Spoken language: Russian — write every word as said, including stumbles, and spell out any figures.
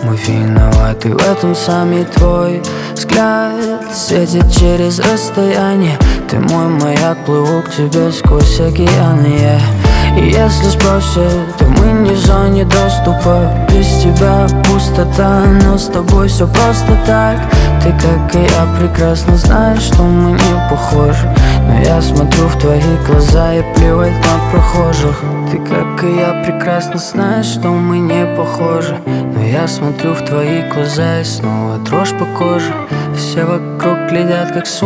Мы виноваты в этом, сами твой взгляд светит через расстояние. Ты мой маяк, плыву к тебе сквозь океаны, yeah. И если спросят, то мы не в зоне доступа. Без тебя пустота, но с тобой все просто так. Ты, как и я, прекрасно знаешь, что мы не похожи. Но я смотрю в твои глаза и плевать на прохожих. Ты, как и я, прекрасно знаешь, что мы не похожи. Но я смотрю в твои глаза и снова дрожь по коже. Все вокруг глядят, как с